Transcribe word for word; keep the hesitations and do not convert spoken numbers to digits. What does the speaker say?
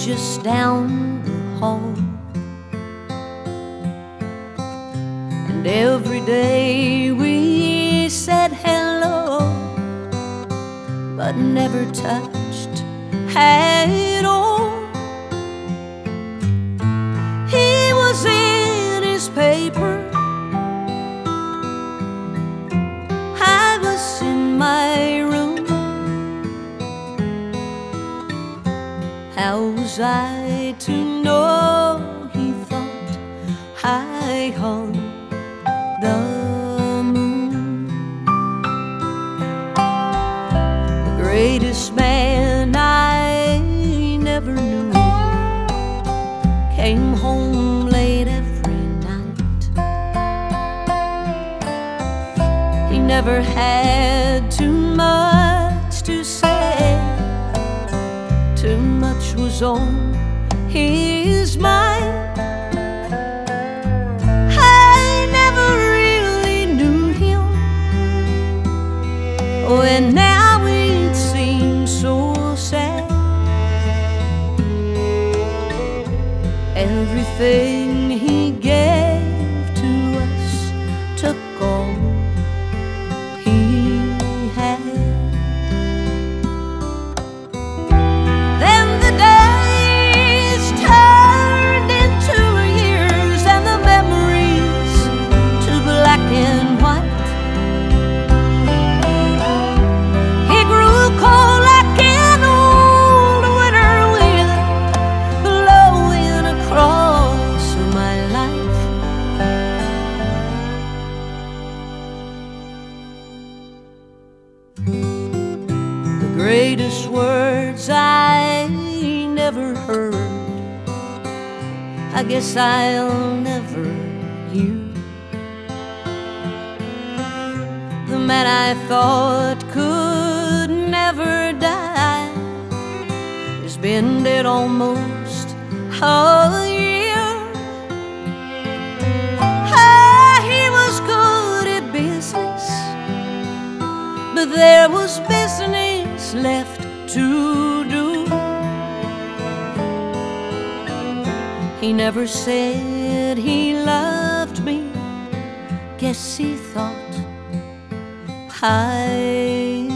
just down the hall. And every day we said hello, but never touched at all. He was in his paper, I was in my room. How was I to know he thought I hung the moon? The greatest man I never knew came home late every night. He never had too much to say, too much was on his mind. I never really knew him, oh, and now it seems so sad. Everything he gave to us took all he had. Then the days turned into years, and the memories to black and white. He grew cold like an old winter wind, blowing across my life. The greatest words I never heard, I guess I'll never hear. The man I thought could never die has been dead almost a year. Ah, he was good at business, but there was business left to do. He never said he loved me, guess he thought I